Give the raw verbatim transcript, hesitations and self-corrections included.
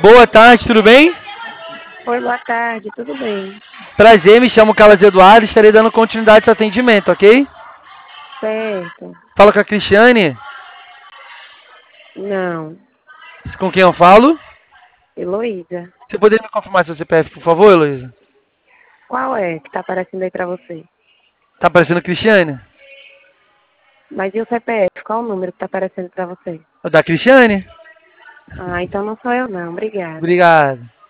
Boa tarde, tudo bem? Oi, boa tarde, tudo bem? Prazer, me chamo Carlos Eduardo, estarei dando continuidade ao seu atendimento, ok? Certo. Fala com a Cristiane. Não. Com quem eu falo? Heloísa. Você poderia me confirmar seu C P F, por favor, Heloísa? Qual é que tá aparecendo aí pra você? Tá aparecendo Cristiane? Mas e o C P F? Qual o número que tá aparecendo pra você? O da Cristiane? Ah, então não sou eu não, obrigada. Obrigado.